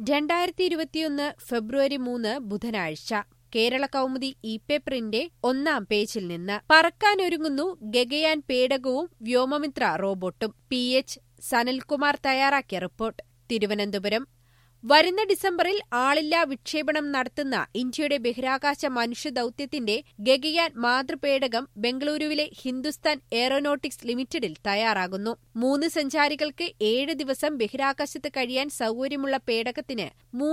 2021 ഫെബ്രുവരി 3 ബുധനാഴ്ച കേരള കൗമുദി ഇ-പേപ്പറിന്റെ 1-ാം പേജിൽ നിന്ന് പറക്കാനൊരുങ്ങുന്നു ഗഗയാൻ പേടകവും വ്യോമമിത്ര റോബോട്ടും. പി.എച്ച്. സനൽകുമാർ തയ്യാറാക്കിയ റിപ്പോർട്ട്. തിരുവനന്തപുരം. വരുന്ന ഡിസംബറിൽ ആളില്ലാ വിക്ഷേപണം നടത്തുന്ന ഇന്ത്യയുടെ ബഹിരാകാശ മനുഷ്യദൌത്യത്തിന്റെ ഗഗയാൻ മാതൃപേടകം ബംഗളൂരുവിലെ ഹിന്ദുസ്ഥാൻ എയ്റോനോട്ടിക്സ് ലിമിറ്റഡിൽ തയ്യാറാകുന്നു. 3 സഞ്ചാരികൾക്ക് 7 ദിവസം ബഹിരാകാശത്ത് കഴിയാൻ സൗകര്യമുള്ള പേടകത്തിന്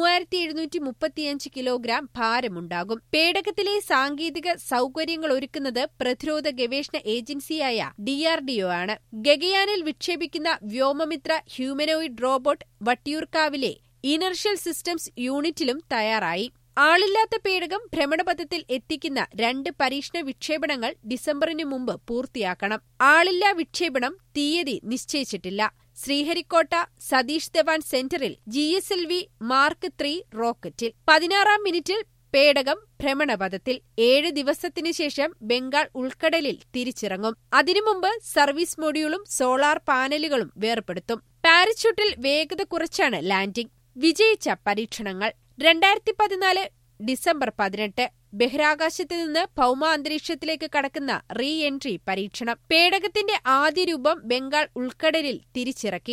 3735 കിലോഗ്രാം ഭാരമുണ്ടാകും. പേടകത്തിലെ സാങ്കേതിക സൗകര്യങ്ങളൊരുക്കുന്നത് പ്രതിരോധ ഗവേഷണ ഏജൻസിയായ DRDO ആണ്. ഗഗയാനിൽ വിക്ഷേപിക്കുന്ന വ്യോമമിത്ര ഹ്യൂമനോയിഡ് റോബോട്ട് വട്ടിയൂർക്കാവിലെ ഇനർഷ്യൽ സിസ്റ്റംസ് യൂണിറ്റിലും തയ്യാറായി. ആളില്ലാത്ത പേടകം ഭ്രമണപഥത്തിൽ എത്തിക്കുന്ന 2 പരീക്ഷണ വിക്ഷേപണങ്ങൾ ഡിസംബറിനു മുമ്പ് പൂർത്തിയാക്കണം. ആളില്ലാ വിക്ഷേപണം തീയതി നിശ്ചയിച്ചിട്ടില്ല. ശ്രീഹരിക്കോട്ട സതീഷ് ധവാൻ സെന്ററിൽ GSLV മാർക്ക് 3 റോക്കറ്റിൽ 16-ാം മിനിറ്റിൽ പേടകം ഭ്രമണപഥത്തിൽ. 7 ദിവസത്തിനു ശേഷം ബംഗാൾ ഉൾക്കടലിൽ തിരിച്ചിറങ്ങും. അതിനുമുമ്പ് സർവീസ് മൊഡ്യൂളും സോളാർ പാനലുകളും വേർപെടുത്തും. പാരച്യൂട്ടിൽ വേഗത കുറച്ചാണ് ലാൻഡിംഗ്. വിജയിച്ച പരീക്ഷണങ്ങൾ. 2014 ഡിസംബർ 18 ബഹിരാകാശത്ത് നിന്ന് ഭൗമാന്തരീക്ഷത്തിലേക്ക് കടക്കുന്ന റീ എൻട്രി പരീക്ഷണം. പേടകത്തിന്റെ ആദ്യ രൂപം ബംഗാൾ ഉൾക്കടലിൽ തിരിച്ചിറക്കി.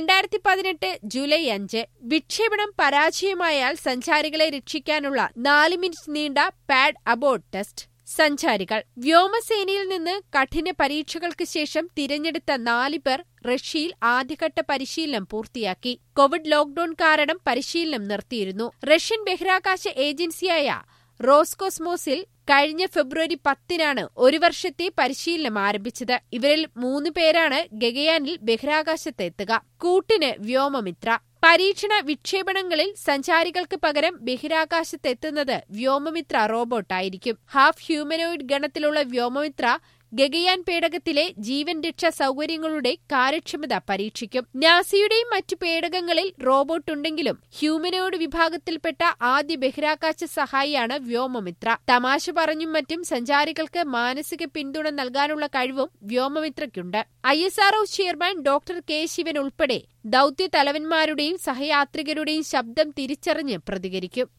2018 ജൂലൈ 5 വിക്ഷേപണം പരാജയമായാൽ സഞ്ചാരികളെ രക്ഷിക്കാനുള്ള 4 മിനിറ്റ് നീണ്ട പാഡ് അബോർട്ട് ടെസ്റ്റ്. സഞ്ചാരികൾ. വ്യോമസേനയിൽ നിന്ന് കഠിന പരീക്ഷകൾക്ക് ശേഷം തിരഞ്ഞെടുത്ത 4 പേർ റഷ്യയിൽ ആദ്യഘട്ട പരിശീലനം പൂർത്തിയാക്കി. കോവിഡ് ലോക്ഡൌൺ കാരണം പരിശീലനം നിർത്തിയിരുന്നു. റഷ്യൻ ബഹിരാകാശ ഏജൻസിയായ റോസ്കോസ്മോസിൽ കഴിഞ്ഞ ഫെബ്രുവരി 10-നാണ് 1 വർഷത്തെ പരിശീലനം ആരംഭിച്ചത്. ഇവരിൽ 3 പേരാണ് ഗഗയാനിൽ ബഹിരാകാശത്തെത്തുക. കൂട്ടിന് വ്യോമമിത്ര. പരീക്ഷണ വിക്ഷേപണങ്ങളിൽ സഞ്ചാരികൾക്ക് പകരം ബഹിരാകാശത്തെത്തുന്നത് വ്യോമമിത്ര റോബോട്ടായിരിക്കും. ഹാഫ് ഹ്യൂമനോയിഡ് ഗണത്തിലുള്ള വ്യോമമിത്ര ഗഗയാൻ പേടകത്തിലെ ജീവൻ രക്ഷാ സൗകര്യങ്ങളുടെ കാര്യക്ഷമത പരീക്ഷിക്കും. നാസയുടെയും മറ്റു പേടകങ്ങളിൽ റോബോട്ടുണ്ടെങ്കിലും ഹ്യൂമനോയിഡ് വിഭാഗത്തിൽപ്പെട്ട ആദ്യ ബഹിരാകാശ സഹായിയാണ് വ്യോമമിത്ര. തമാശ പറഞ്ഞും മറ്റും സഞ്ചാരികൾക്ക് മാനസിക പിന്തുണ നൽകാനുള്ള കഴിവും വ്യോമമിത്രയ്ക്കുണ്ട്. ISRO chairman doctor K Sivan ഉൾപ്പെടെ ദൌത്യ തലവന്മാരുടെയും സഹയാത്രികരുടെയും ശബ്ദം തിരിച്ചറിഞ്ഞ് പ്രതികരിക്കും.